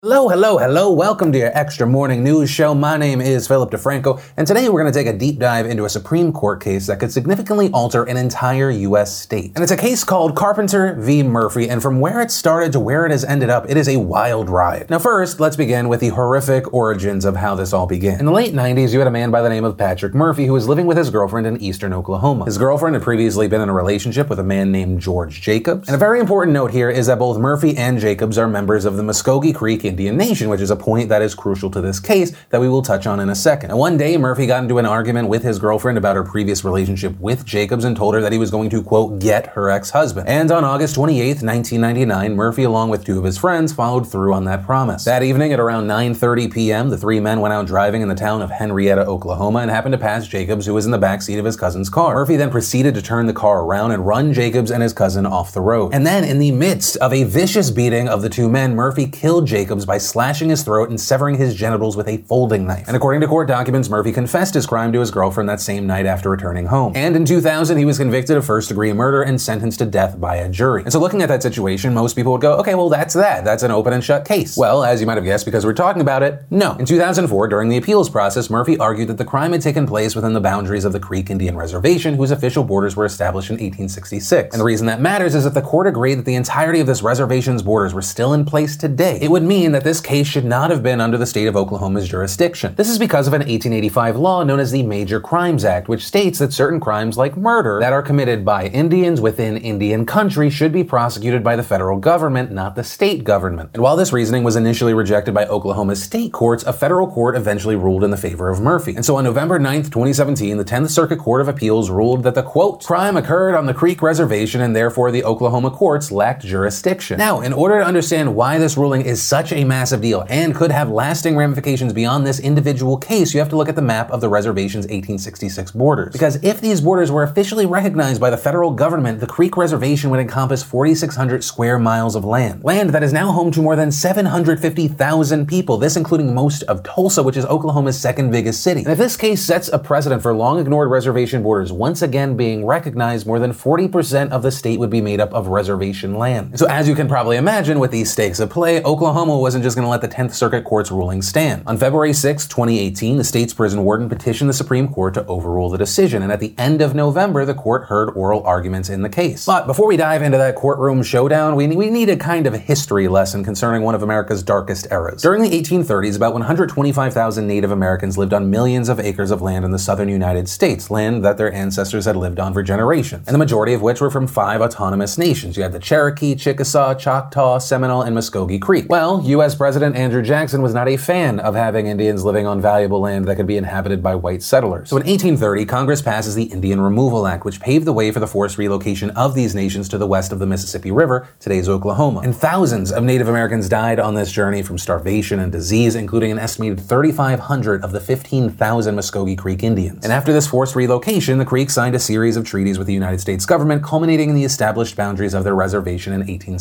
Hello. Welcome to your extra morning news show. My name is Philip DeFranco, and today we're going to take a deep dive into a Supreme Court case that could significantly alter an entire U.S. state. And it's a case called Carpenter v. Murphy, and from where it started to where it has ended up, it is a wild ride. Now first, let's begin with the horrific origins of how this all began. In the late 90s, you had a man by the name of Patrick Murphy who was living with his girlfriend in eastern Oklahoma. His girlfriend had previously been in a relationship with a man named George Jacobs. And a very important note here is that both Murphy and Jacobs are members of the Muskogee Creek Indian Nation, which is a point that is crucial to this case that we will touch on in a second. And one day, Murphy got into an argument with his girlfriend about her previous relationship with Jacobs and told her that he was going to, quote, get her ex-husband. And on August 28th, 1999, Murphy, along with two of his friends, followed through on that promise. That evening at around 9:30 p.m., the three men went out driving in the town of Henrietta, Oklahoma, and happened to pass Jacobs, who was in the backseat of his cousin's car. Murphy then proceeded to turn the car around and run Jacobs and his cousin off the road. And then, in the midst of a vicious beating of the two men, Murphy killed Jacobs by slashing his throat and severing his genitals with a folding knife. And according to court documents, Murphy confessed his crime to his girlfriend that same night after returning home. And in 2000, he was convicted of first-degree murder and sentenced to death by a jury. And so looking at that situation, most people would go, okay, well, that's that. That's an open and shut case. Well, as you might have guessed, because we're talking about it, no. In 2004, during the appeals process, Murphy argued that the crime had taken place within the boundaries of the Creek Indian Reservation, whose official borders were established in 1866. And the reason that matters is if the court agreed that the entirety of this reservation's borders were still in place today, it would mean that this case should not have been under the state of Oklahoma's jurisdiction. This is because of an 1885 law known as the Major Crimes Act, which states that certain crimes like murder that are committed by Indians within Indian country should be prosecuted by the federal government, not the state government. And while this reasoning was initially rejected by Oklahoma's state courts, a federal court eventually ruled in the favor of Murphy. And so on November 9th, 2017, the 10th Circuit Court of Appeals ruled that the, quote, crime occurred on the Creek Reservation and therefore the Oklahoma courts lacked jurisdiction. Now, in order to understand why this ruling is such a massive deal and could have lasting ramifications beyond this individual case, you have to look at the map of the reservation's 1866 borders. Because if these borders were officially recognized by the federal government, the Creek Reservation would encompass 4,600 square miles of land. Land that is now home to more than 750,000 people, this including most of Tulsa, which is Oklahoma's second biggest city. And if this case sets a precedent for long ignored reservation borders once again being recognized, more than 40% of the state would be made up of reservation land. So as you can probably imagine, with these stakes at play, Oklahoma wasn't just going to let the 10th Circuit Court's ruling stand. On February 6, 2018, the state's prison warden petitioned the Supreme Court to overrule the decision, and at the end of November, the court heard oral arguments in the case. But before we dive into that courtroom showdown, we need a kind of a history lesson concerning one of America's darkest eras. During the 1830s, about 125,000 Native Americans lived on millions of acres of land in the southern United States, land that their ancestors had lived on for generations, and the majority of which were from 5 autonomous nations. You had the Cherokee, Chickasaw, Choctaw, Seminole, and Muskogee Creek. Well, U.S. President Andrew Jackson was not a fan of having Indians living on valuable land that could be inhabited by white settlers. So in 1830, Congress passes the Indian Removal Act, which paved the way for the forced relocation of these nations to the west of the Mississippi River, today's Oklahoma. And thousands of Native Americans died on this journey from starvation and disease, including an estimated 3,500 of the 15,000 Muskogee Creek Indians. And after this forced relocation, the Creek signed a series of treaties with the United States government, culminating in the established boundaries of their reservation in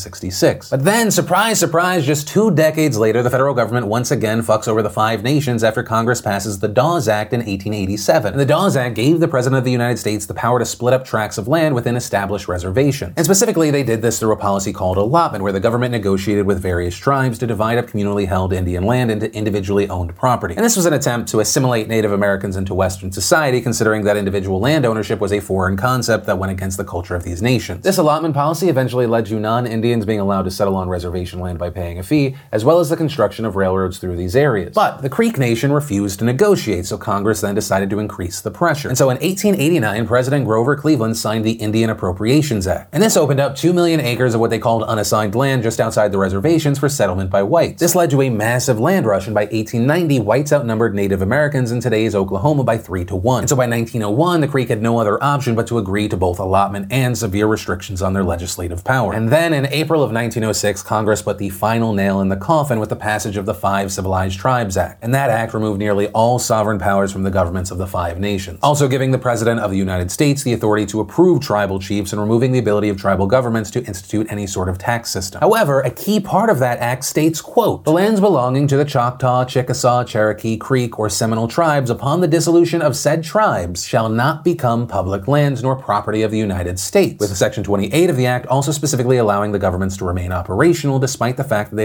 1866. But then, surprise, surprise, just 2 decades later, the federal government once again fucks over the 5 nations after Congress passes the Dawes Act in 1887. And the Dawes Act gave the President of the United States the power to split up tracts of land within established reservations. And specifically, they did this through a policy called allotment, where the government negotiated with various tribes to divide up communally held Indian land into individually owned property. And this was an attempt to assimilate Native Americans into Western society, considering that individual land ownership was a foreign concept that went against the culture of these nations. This allotment policy eventually led to non-Indians being allowed to settle on reservation land by paying a fee, as well as the construction of railroads through these areas. But the Creek Nation refused to negotiate, so Congress then decided to increase the pressure. And so in 1889, President Grover Cleveland signed the Indian Appropriations Act. And this opened up 2 million acres of what they called unassigned land just outside the reservations for settlement by whites. This led to a massive land rush, and by 1890, whites outnumbered Native Americans in today's Oklahoma by 3-1. And so by 1901, the Creek had no other option but to agree to both allotment and severe restrictions on their legislative power. And then in April of 1906, Congress put the final nail in the coffin with the passage of the 5 Civilized Tribes Act. And that act removed nearly all sovereign powers from the governments of the 5 nations, also giving the President of the United States the authority to approve tribal chiefs and removing the ability of tribal governments to institute any sort of tax system. However, a key part of that act states, quote, the lands belonging to the Choctaw, Chickasaw, Cherokee, Creek, or Seminole tribes upon the dissolution of said tribes shall not become public lands nor property of the United States, with Section 28 of the act also specifically allowing the governments to remain operational despite the fact that they had little to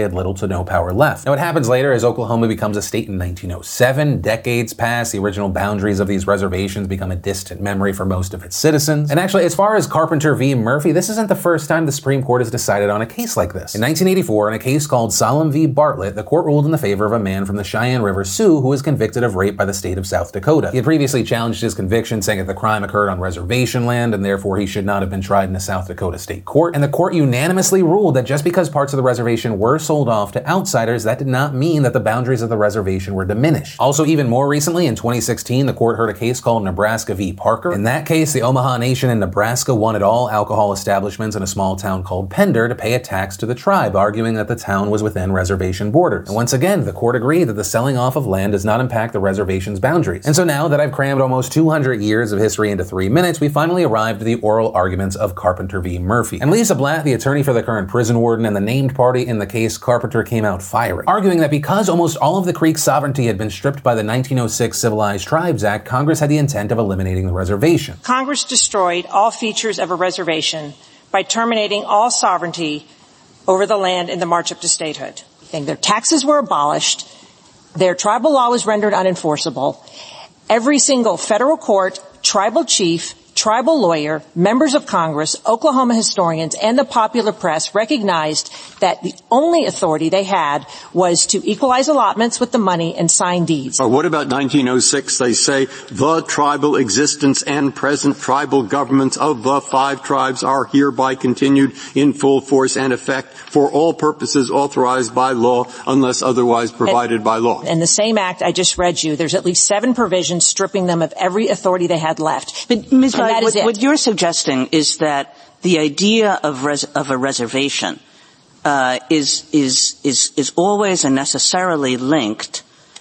to no power left. Now, what happens later is Oklahoma becomes a state in 1907. Decades pass, the original boundaries of these reservations become a distant memory for most of its citizens. And actually, as far as Carpenter v. Murphy, this isn't the first time the Supreme Court has decided on a case like this. In 1984, in a case called Solemn v. Bartlett, the court ruled in the favor of a man from the Cheyenne River Sioux who was convicted of rape by the state of South Dakota. He had previously challenged his conviction, saying that the crime occurred on reservation land and therefore he should not have been tried in a South Dakota state court. And the court unanimously ruled that just because parts of the reservation were sold off to outsiders, that did not mean that the boundaries of the reservation were diminished. Also, even more recently, in 2016, the court heard a case called Nebraska v. Parker. In that case, the Omaha Nation in Nebraska wanted all alcohol establishments in a small town called Pender to pay a tax to the tribe, arguing that the town was within reservation borders. And once again, the court agreed that the selling off of land does not impact the reservation's boundaries. And so now that I've crammed almost 200 years of history into 3 minutes, we finally arrived at the oral arguments of Carpenter v. Murphy. And Lisa Blatt, the attorney for the current prison warden and the named party in the case, Carpenter came out firing, arguing that because almost all of the Creek's sovereignty had been stripped by the 1906 Civilized Tribes Act, Congress had the intent of eliminating the reservation. Congress destroyed all features of a reservation by terminating all sovereignty over the land in the march up to statehood. Their taxes were abolished. Their tribal law was rendered unenforceable. Every single federal court, tribal chief, tribal lawyer, members of Congress, Oklahoma historians, and the popular press recognized that the only authority they had was to equalize allotments with the money and sign deeds. Or what about 1906? They say the tribal existence and present tribal governments of the 5 tribes are hereby continued in full force and effect for all purposes authorized by law unless otherwise provided by law. In the same act I just read you, there's at least 7 provisions stripping them of every authority they had left. But Ms. What you're suggesting is that the idea of a reservation is always and necessarily linked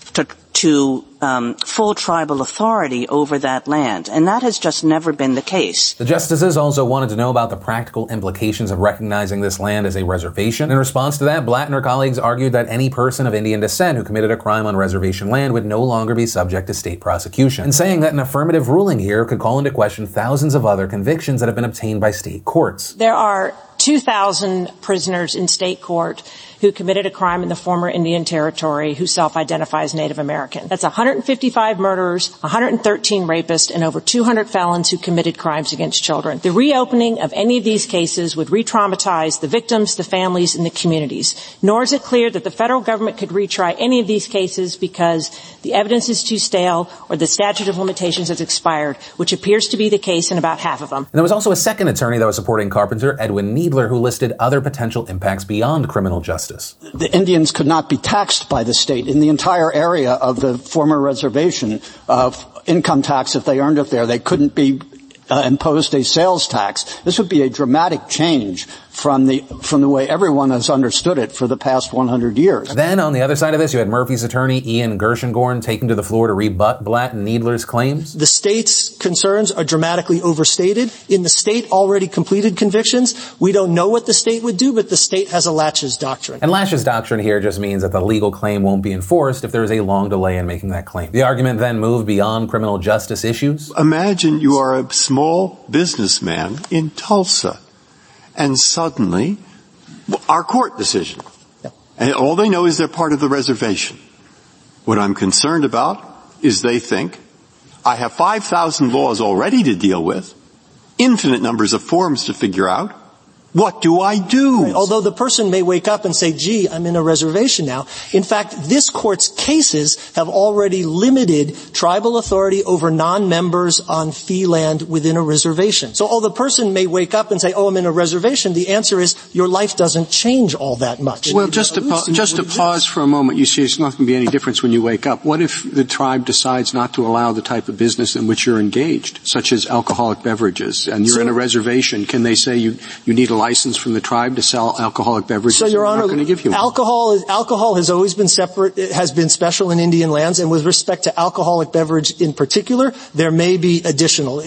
to full tribal authority over that land, and that has just never been the case. The justices also wanted to know about the practical implications of recognizing this land as a reservation. In response to that, Blatt and her colleagues argued that any person of Indian descent who committed a crime on reservation land would no longer be subject to state prosecution, and saying that an affirmative ruling here could call into question thousands of other convictions that have been obtained by state courts. There are 2,000 prisoners in state court who committed a crime in the former Indian Territory who self-identify as Native American. That's 155 murderers, 113 rapists, and over 200 felons who committed crimes against children. The reopening of any of these cases would re-traumatize the victims, the families, and the communities. Nor is it clear that the federal government could retry any of these cases because the evidence is too stale or the statute of limitations has expired, which appears to be the case in about half of them. And there was also a second attorney that was supporting Carpenter, Edwin Needler, who listed other potential impacts beyond criminal justice. The Indians could not be taxed by the state. In the entire area of the former reservation, income tax, if they earned it there, they couldn't be imposed a sales tax. This would be a dramatic change from the way everyone has understood it for the past 100 years. Then, on the other side of this, you had Murphy's attorney, Ian Gershengorn, taking to the floor to rebut Blatt and Needler's claims. The state's concerns are dramatically overstated. In the state already completed convictions, we don't know what the state would do, but the state has a laches doctrine. And laches doctrine here just means that the legal claim won't be enforced if there is a long delay in making that claim. The argument then moved beyond criminal justice issues. Imagine you are a small businessman in Tulsa, and suddenly, our court decision. Yeah. And all they know is they're part of the reservation. What I'm concerned about is they think, I have 5,000 laws already to deal with, infinite numbers of forms to figure out. What do I do? Right. Although the person may wake up and say, gee, I'm in a reservation now. In fact, this court's cases have already limited tribal authority over non-members on fee land within a reservation. So although the person may wake up and say, oh, I'm in a reservation, the answer is your life doesn't change all that much. Well, just to pause for a moment, you see it's not going to be any difference when you wake up. What if the tribe decides not to allow the type of business in which you're engaged, such as alcoholic beverages, and you're in a reservation? Can they say you need a license from the tribe to sell alcoholic beverages? So, Your Honor, not going to give you alcohol has always been separate. It has been special in Indian lands, and with respect to alcoholic beverage in particular, there may be additional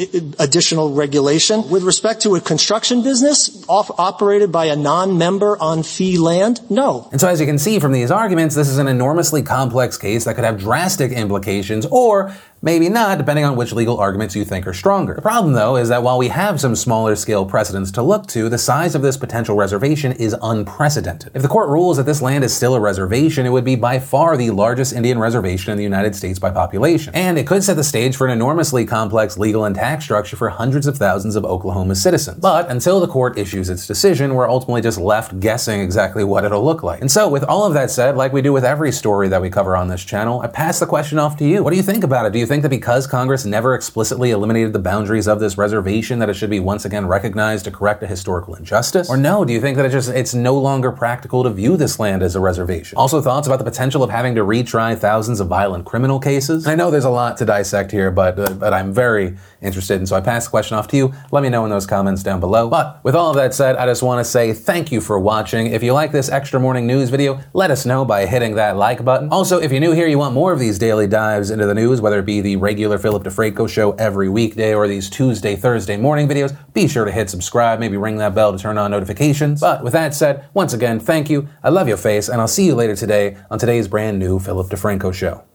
regulation. With respect to a construction business operated by a non-member on fee land, no. And so, as you can see from these arguments, this is an enormously complex case that could have drastic implications, or Maybe not, depending on which legal arguments you think are stronger. The problem, though, is that while we have some smaller scale precedents to look to, the size of this potential reservation is unprecedented. If the court rules that this land is still a reservation, it would be by far the largest Indian reservation in the United States by population. And it could set the stage for an enormously complex legal and tax structure for hundreds of thousands of Oklahoma citizens. But until the court issues its decision, we're ultimately just left guessing exactly what it'll look like. And so, with all of that said, like we do with every story that we cover on this channel, I pass the question off to you. What do you think about it? Do you think that because Congress never explicitly eliminated the boundaries of this reservation that it should be once again recognized to correct a historical injustice? Or no, do you think that it's no longer practical to view this land as a reservation? Also, thoughts about the potential of having to retry thousands of violent criminal cases? I know there's a lot to dissect here, but I'm very interested, and so I pass the question off to you. Let me know in those comments down below. But with all of that said, I just want to say thank you for watching. If you like this extra morning news video, let us know by hitting that like button. Also, if you're new here, you want more of these daily dives into the news, whether it be the regular Philip DeFranco show every weekday or these Tuesday, Thursday morning videos, be sure to hit subscribe, maybe ring that bell to turn on notifications. But with that said, once again, thank you. I love your face, and I'll see you later today on today's brand new Philip DeFranco show.